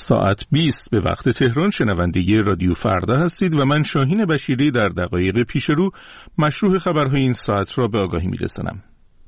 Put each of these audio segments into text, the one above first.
ساعت 20 به وقت تهران شنونده رادیو فردا هستید و من شاهین بشیری در دقایق پیش رو مشروع خبرهای این ساعت را به آگاهی میرسانم.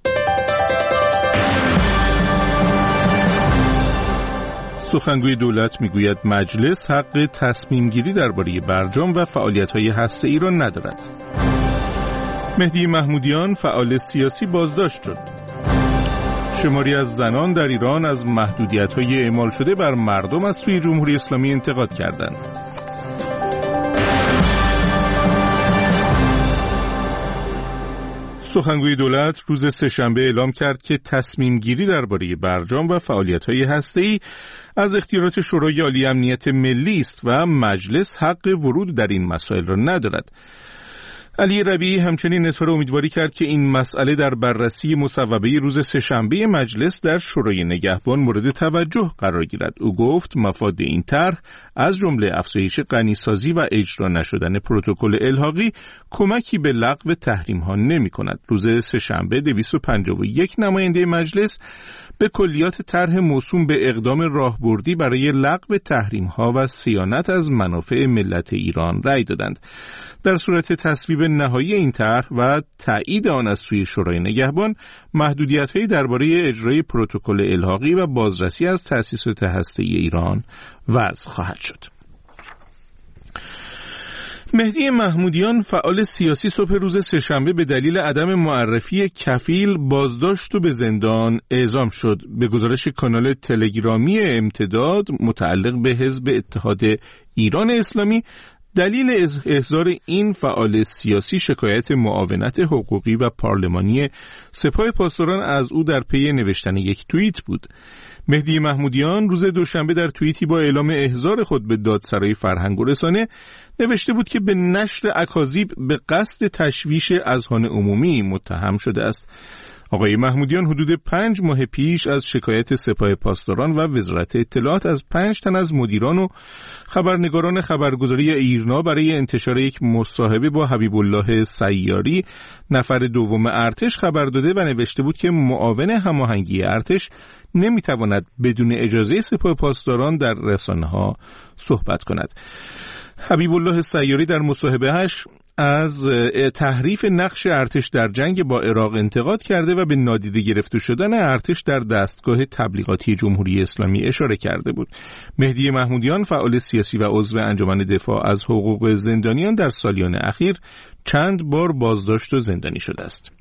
سخنگوی دولت میگوید مجلس حق تصمیم گیری درباره برجام و فعالیت‌های هسته‌ای را ندارد. مهدی محمودیان فعال سیاسی بازداشت شد. شماری از زنان در ایران از محدودیت‌های اعمال شده بر مردم از سوی جمهوری اسلامی انتقاد کردند. سخنگوی دولت روز سه‌شنبه اعلام کرد که تصمیم گیری درباره برجام و فعالیت‌های هسته‌ای از اختیارات شورای عالی امنیت ملی است و مجلس حق ورود در این مسائل را ندارد. علی ربیعی همچنین اظهار امیدواری کرد که این مسئله در بررسی مصوبه روز سه‌شنبه مجلس در شورای نگهبان مورد توجه قرار گیرد. او گفت مفاد این طرح از جمله افزایش غنیسازی و اجرا نشدن پروتکل الحاقی کمکی به لغو تحریم‌ها نمی‌کند. روز سه‌شنبه 251 نماینده مجلس به کلیات طرح موسوم به اقدام راهبردی برای لغو تحریم‌ها و صیانت از منافع ملت ایران رأی دادند. در صورت تصویب نهایی این طرح و تایید آن از سوی شورای نگهبان، محدودیت‌هایی درباره اجرای پروتکل الحاقی و بازرسی از تأسیسات هسته‌ای ایران وضع خواهد شد. مهدی محمودیان فعال سیاسی صبح روز سه‌شنبه به دلیل عدم معرفی کفیل بازداشت و به زندان اعزام شد. به گزارش کانال تلگرامی امتداد متعلق به حزب اتحاد ایران اسلامی، دلیل احضار این فعال سیاسی شکایت معاونت حقوقی و پارلمانی سپاه پاسداران از او در پی نوشتن یک توییت بود. مهدی محمودیان روز دوشنبه در توییتی با اعلام احضار خود به دادسرای فرهنگ و رسانه نوشته بود که به نشر اکاذیب به قصد تشویش اذهان عمومی متهم شده است. آقای محمودیان حدود 5 ماه پیش از شکایت سپاه پاسداران و وزارت اطلاعات از 5 تن از مدیران و خبرنگاران خبرگزاری ایرنا برای انتشار یک مصاحبه با حبیب الله سیاری نفر دوم ارتش خبر داده و نوشته بود که معاون هماهنگی ارتش نمیتواند بدون اجازه سپاه پاسداران در رسانه‌ها صحبت کند. حبیب الله سیاری در مصاحبه‌اش از تحریف نقش ارتش در جنگ با عراق انتقاد کرده و به نادیده گرفته شدن ارتش در دستگاه تبلیغاتی جمهوری اسلامی اشاره کرده بود. مهدی محمودیان فعال سیاسی و عضو انجمن دفاع از حقوق زندانیان در سالیان اخیر چند بار بازداشت و زندانی شده است.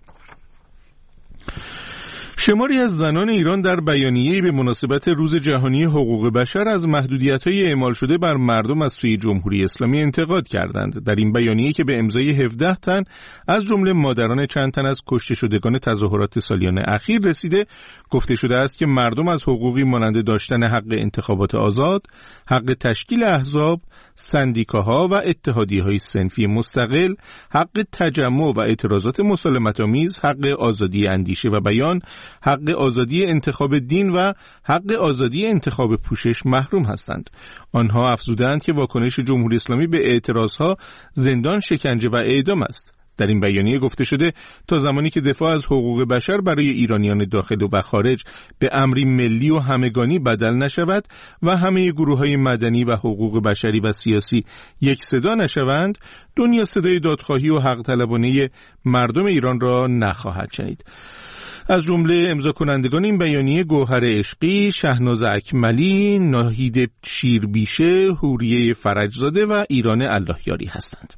شماری از زنان ایران در بیانیه‌ای به مناسبت روز جهانی حقوق بشر از محدودیت‌های اعمال شده بر مردم از سوی جمهوری اسلامی انتقاد کردند. در این بیانیه که به امضای 17 تن از جمله مادران چند تن از کشته شدگان تظاهرات سالیان اخیر رسیده، گفته شده است که مردم از حقوقی مانند داشتن حق انتخابات آزاد، حق تشکیل احزاب، سندیکاها و اتحادیه‌های صنفی مستقل، حق تجمع و اعتراضات مسالمت‌آمیز، حق آزادی اندیشه و بیان، حق آزادی انتخاب دین و حق آزادی انتخاب پوشش محروم هستند. آنها افزودند که واکنش جمهوری اسلامی به اعتراضها زندان، شکنجه و اعدام است. در این بیانیه گفته شده تا زمانی که دفاع از حقوق بشر برای ایرانیان داخل و خارج به امری ملی و همگانی بدل نشود و همه گروه‌های مدنی و حقوق بشری و سیاسی یک صدا نشوند، دنیا صدای دادخواهی و حق طلبانه مردم ایران را نخواهد شنید. از جمله امضا کنندگان این بیانیه گوهر عشقی، شهناز اکملی، ناهید شیربیشه، حوریه فرجزاده و ایران اللهیاری هستند.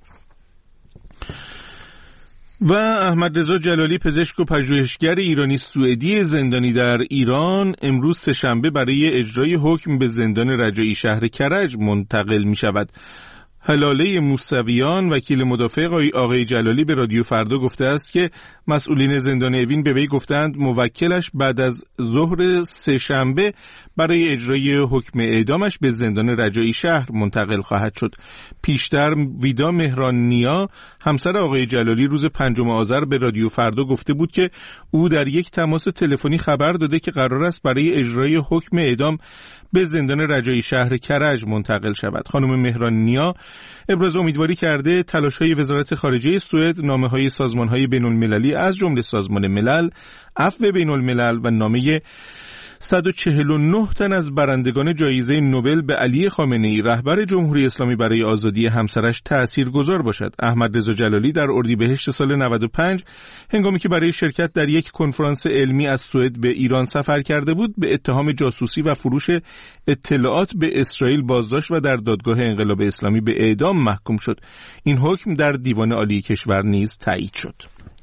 و احمد رضا جلالی، پزشک و پژوهشگر ایرانی سوئدی زندانی در ایران، امروز سه‌شنبه برای اجرای حکم به زندان رجایی شهر کرج منتقل می شود. هلاله موسویان، وکیل مدافع آقای جلالی، به رادیو فردا گفته است که مسئولین زندان اوین به وی گفتند موکلش بعد از ظهر سه‌شنبه برای اجرای حکم اعدامش به زندان رجایی شهر منتقل خواهد شد. پیشتر ویدا مهرانیا، همسر آقای جلالی، روز 5 آذر به رادیو فردا گفته بود که او در یک تماس تلفنی خبر داده که قرار است برای اجرای حکم اعدام به زندان رجایی شهر کرج منتقل شود. خانم مهرانیا ابراز امیدواری کرده تلاش‌های وزارت خارجه سوئد، نامه‌های سازمان‌های بین‌المللی از جمله سازمان ملل، عفو بین‌الملل و نامه 149 تن از برندگان جایزه نوبل به علی خامنه‌ای رهبر جمهوری اسلامی برای آزادی همسرش تاثیرگذار باشد. احمد رضا جلالی در اردیبهشت سال 95 هنگامی که برای شرکت در یک کنفرانس علمی از سوئد به ایران سفر کرده بود، به اتهام جاسوسی و فروش اطلاعات به اسرائیل بازداشت و در دادگاه انقلاب اسلامی به اعدام محکوم شد. این حکم در دیوان عالی کشور نیز تایید شد.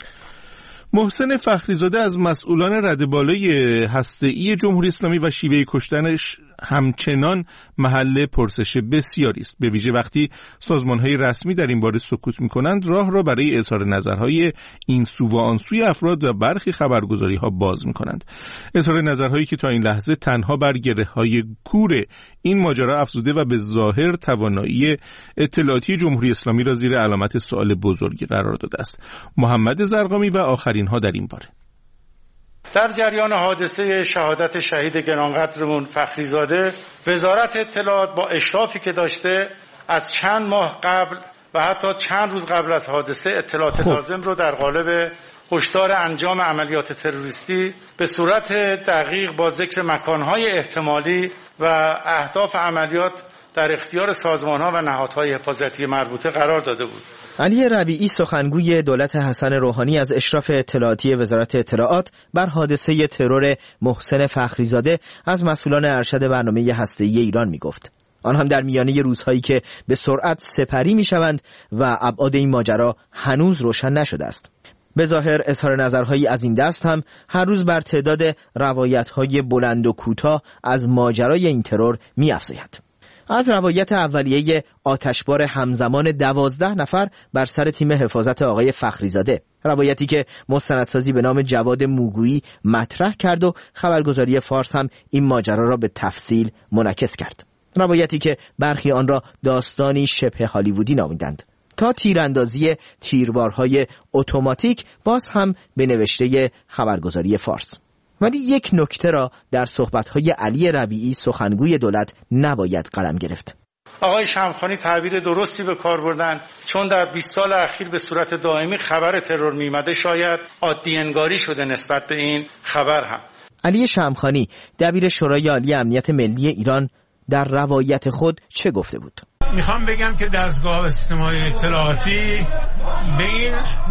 محسن فخریزاده از مسئولان رده بالای هسته‌ای جمهوری اسلامی و شیوه کشتنش همچنان محل پرسش بسیاری است، به ویژه وقتی سازمان‌های رسمی در این باره سکوت می‌کنند. راه را برای اظهار نظرهای این سو و آن سوی افراد و برخی خبرگزاری‌ها باز می‌کنند. اظهار نظرهایی که تا این لحظه تنها بر گره‌های کور این ماجرا افزوده و به ظاهر توانایی اطلاعاتی جمهوری اسلامی را زیر علامت سوال بزرگی قرار داده است. محمد زرقامی و آخرین ها در این باره. در جریان حادثه شهادت شهید گرانقدرمون فخریزاده، وزارت اطلاعات با اشرافی که داشته از چند ماه قبل و حتی چند روز قبل از حادثه اطلاعات لازم رو در قالب هشدار انجام عملیات تروریستی به صورت دقیق با ذکر مکانهای احتمالی و اهداف عملیات در اختیار سازمان‌ها و نهادهای حفاظتی مربوطه قرار داده بود. علی ربیعی سخنگوی دولت حسن روحانی از اشراف اطلاعاتی وزارت اطلاعات بر حادثه ترور محسن فخریزاده از مسئولان ارشد برنامه هسته‌ای ایران می‌گفت. آن هم در میانه روزهایی که به سرعت سپری می‌شوند و ابعاد این ماجرا هنوز روشن نشده است. به ظاهر اظهار نظرهایی از این دست هم هر روز بر تعداد روایت‌های بلند و کوتاه از ماجرای این ترور می‌افزاید. از روایت اولیه آتشبار همزمان 12 نفر بر سر تیم حفاظت آقای فخریزاده، روایتی که مستندسازی به نام جواد موگویی مطرح کرد و خبرگزاری فارس هم این ماجرا را به تفصیل منعکس کرد، روایتی که برخی آن را داستانی شبه هالیوودی نامیدند، تا تیراندازی تیربارهای اتوماتیک باز هم به نوشته خبرگزاری فارس. ولی یک نکته را در صحبت‌های علی ربیعی سخنگوی دولت نباید قلم گرفت. آقای شمخانی تعبیر درستی به کار بردن، چون در 20 سال اخیر به صورت دائمی خبر ترور میمده، شاید عادی انگاری شده نسبت به این خبر هم. علی شمخانی دبیر شورای عالی امنیت ملی ایران در روایت خود چه گفته بود؟ میخوام بگم که دستگاه سیستم‌های اطلاعاتی به این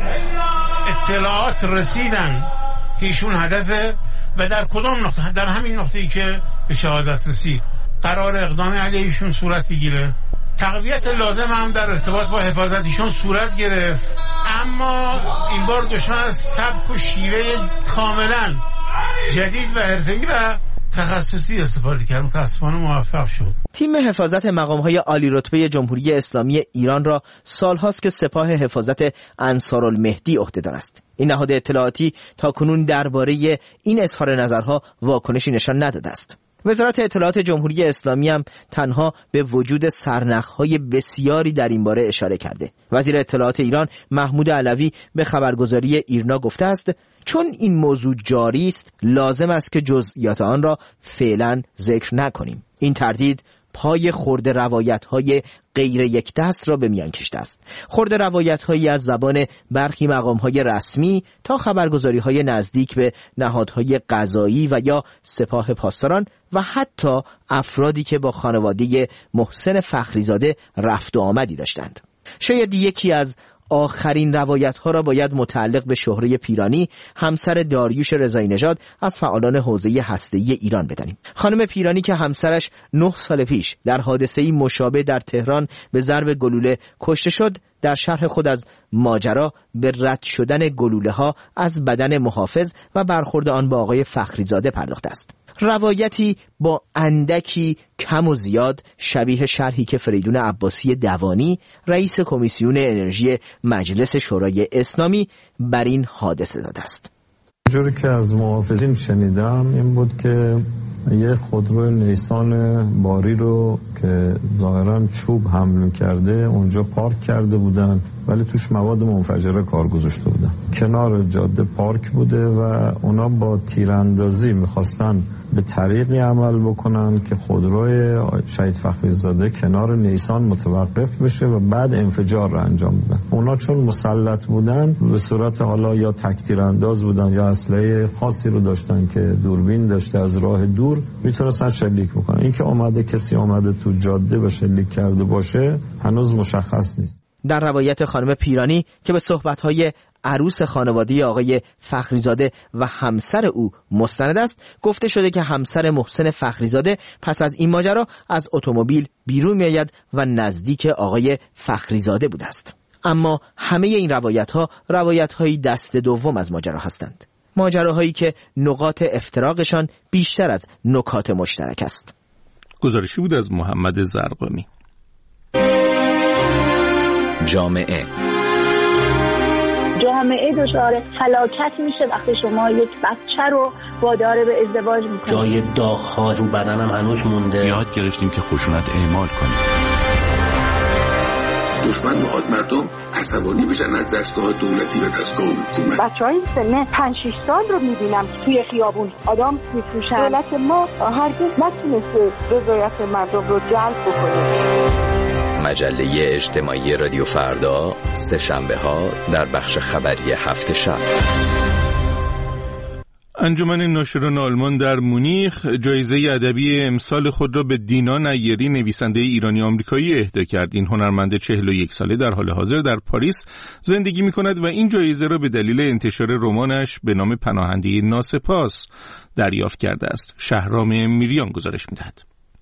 اطلاعات رسیدن که ایشون هدفه و در کدام نقطه، در همین نقطه‌ای که به شهادت رسید قرار اقدام علیه ایشون صورت بگیره. تقویت لازم هم در ارتباط با حفاظت ایشون صورت گرفت، اما این بار دشمن از سبک و شیوه کاملا جدید و حرفه‌ای و تخصصی استفاده کرد. متاسفانه موفق شد. تیم حفاظت مقام‌های عالی رتبه جمهوری اسلامی ایران را سال‌هاست که سپاه حفاظت انصارالمهدی عهده‌دار است. این نهاد اطلاعاتی تاکنون درباره این اظهار نظرها واکنشی نشان نداده است. وزارت اطلاعات جمهوری اسلامی هم تنها به وجود سرنخ‌های بسیاری در این باره اشاره کرده. وزیر اطلاعات ایران محمود علوی به خبرگزاری ایرنا گفته است چون این موضوع جاری است لازم است که جزئیات آن را فعلا ذکر نکنیم. این تردید پای خرد روایت‌های غیر یک دست را به میان کشیده است. خرد روایت‌هایی از زبان برخی مقام‌های رسمی تا خبرگزاری‌های نزدیک به نهادهای قضایی و یا سپاه پاسداران و حتی افرادی که با خانواده محسن فخریزاده رفت و آمدی داشتند. شاید یکی از آخرین روایت‌ها را باید متعلق به شهره پیرانی، همسر داریوش رضایی نژاد از فعالان حوزه هسته‌ای ایران بدانیم. خانم پیرانی که همسرش 9 سال پیش در حادثه‌ای مشابه در تهران به ضرب گلوله کشته شد، در شرح خود از ماجرا به رد شدن گلوله‌ها از بدن محافظ و برخورد آن با آقای فخریزاده پرداخته است. روایتی با اندکی کم و زیاد شبیه شرحی که فریدون عباسی دوانی رئیس کمیسیون انرژی مجلس شورای اسلامی بر این حادثه داده است. جوری که از محافظین شنیدم این بود که یه خودرو نیسان باری رو که ظاهراً چوب حمل کرده اونجا پارک کرده بودن ولی توش مواد منفجره کار گذاشته بودن. کنار جاده پارک بوده و اونا با تیراندازی میخواستن به طریقی عمل بکنن که خودروی شهید فخریزاده کنار نیسان متوقف بشه و بعد انفجار رو انجام بدن. اونا چون مسلط بودن به صورت حالا یا تک تیرانداز بودن یا اسلحه خاصی رو داشتن که دوربین داشته، از راه دور میتونستن شلیک بکنن. اینکه کسی اومده تو جاده و شلیک کرده باشه هنوز مشخص نیست. در روایت خانم پیرانی که به صحبت‌های عروس خانواده آقای فخریزاده و همسر او مستند است، گفته شده که همسر محسن فخریزاده پس از این ماجرا از اتومبیل بیرون می‌آید و نزدیک آقای فخریزاده بوده است. اما همه این روایت‌های دست دوم از ماجرا هستند، ماجراهایی که نقاط افتراقشان بیشتر از نکات مشترک است. گزارشی بود از محمد زرقامی. جامعه دچار فلاکت میشه وقتی شما یک بچه رو وادار به ازدواج میکنید. جای داغ‌ها رو بدنم هنوز مونده. یاد گرفتیم که خشونت اعمال کنیم. دشمن میخواد مردم عصبانی بشن از دستگاه دولتی و دستگاه حکومت. بچه‌های سن 5-6 سال رو میبینم توی خیابون آدم میفروشن. دولت ما هرگز نتونسته رضایت مردم رو جلب بکنه. مجله اجتماعی رادیو فردا، سه‌شنبه‌ها در بخش خبری هفت شب. انجمن ناشران آلمان در مونیخ جایزه ادبی امسال خود را به دینا نیری، نویسنده ایرانی آمریکایی، اهدا کرد. این هنرمند 41 ساله در حال حاضر در پاریس زندگی می‌کند و این جایزه را به دلیل انتشار رمانش به نام پناهنده ناسپاس دریافت کرده است. شهرام میریان گزارش می‌دهد.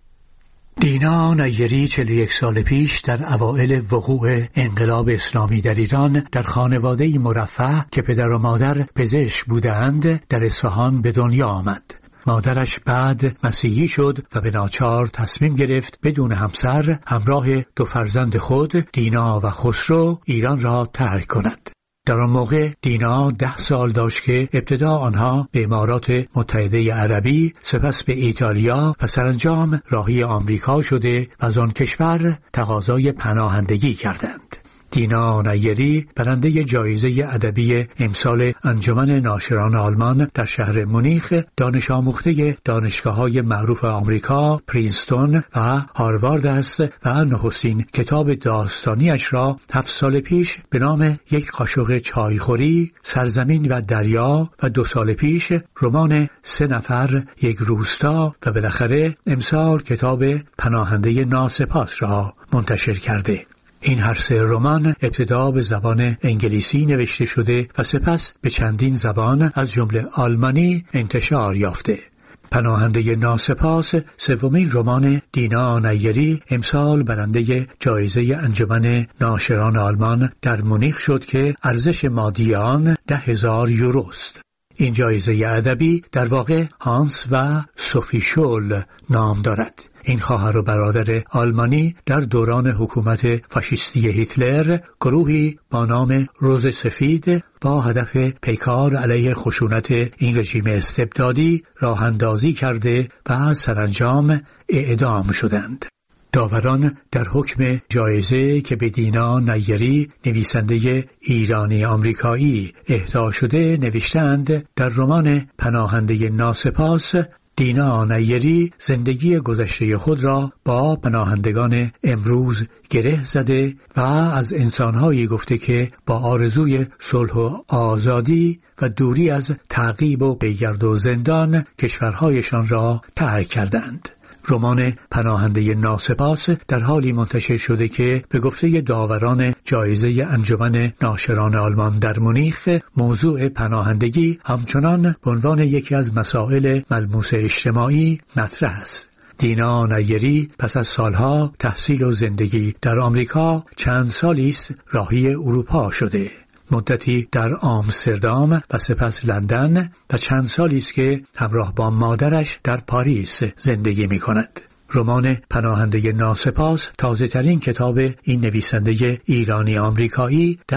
دینا نیری 41 سال پیش در اوائل وقوع انقلاب اسلامی در ایران در خانواده‌ای مرفه که پدر و مادر پزشک بودند در اصفهان به دنیا آمد. مادرش بعد مسیحی شد و به ناچار تصمیم گرفت بدون همسر همراه 2 فرزند خود دینا و خسرو ایران را ترک کند. در آن موقع دینا 10 سال داشت که ابتدا آنها به امارات متحده عربی، سپس به ایتالیا و سرانجام راهی آمریکا شده و از آن کشور تقاضای پناهندگی کردند. دینا نیری برنده جایزه ادبی امسال انجمن ناشران آلمان در شهر مونیخ، دانش آموخته دانشگاه‌های معروف آمریکا، پرینستون و هاروارد است و نخستین کتاب داستانیش را 7 سال پیش به نام یک قاشق چایخوری، سرزمین و دریا و 2 سال پیش رمان 3 نفر یک روستا و بالاخره امسال کتاب پناهنده ناسپاس را منتشر کرده. این هر 3 رمان ابتدا به زبان انگلیسی نوشته شده و سپس به چندین زبان از جمله آلمانی انتشار یافته. پناهنده ناسپاس 3مین رمان دینا نیری امسال برنده جایزه انجمن ناشران آلمان در مونیخ شد که ارزش مادی آن 10,000 یوروست. این جایزه ادبی در واقع هانس و سوفی شول نام دارد. این خواهر و برادر آلمانی در دوران حکومت فاشیستی هیتلر گروهی با نام روز سفید با هدف پیکار علیه خشونت این رژیم استبدادی راه اندازی کرده و سرانجام اعدام شدند. داوران در حکم جایزه که به دینا نیری نویسنده ایرانی آمریکایی اهدا شده نوشتند در رمان پناهنده ناسپاس دینا نیری زندگی گذشته خود را با پناهندگان امروز گره زده و از انسانهایی گفته که با آرزوی صلح و آزادی و دوری از تعقیب و پیگرد و زندان کشورهایشان را ترک کردند. رمان پناهنده ناسپاس در حالی منتشر شده که به گفته داوران جایزه انجمن ناشران آلمان در مونیخ موضوع پناهندگی همچنان به عنوان یکی از مسائل ملموس اجتماعی مطرح است. دینا نیری پس از سالها تحصیل و زندگی در آمریکا چند سالی است راهی اروپا شده. مدتی در آمستردام و سپس لندن و چند سالی است که همراه با مادرش در پاریس زندگی می کند. رمان پناهنده ناسپاس تازه ترین کتاب این نویسنده ایرانی آمریکایی در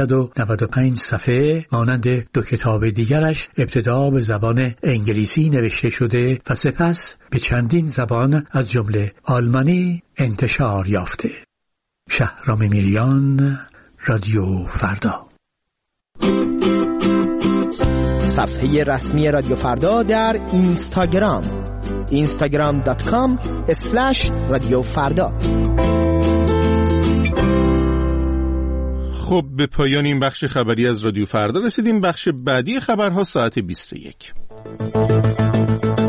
395 صفحه مانند 2 کتاب دیگرش ابتدا به زبان انگلیسی نوشته شده و سپس به چندین زبان از جمله آلمانی انتشار یافته. شهرام میریان، رادیو فردا. صفحه رسمی رادیو فردا در اینستاگرام instagram.com/رادیو فردا. خب به پایان این بخش خبری از رادیو فردا رسیدیم. بخش بعدی خبرها ساعت 21.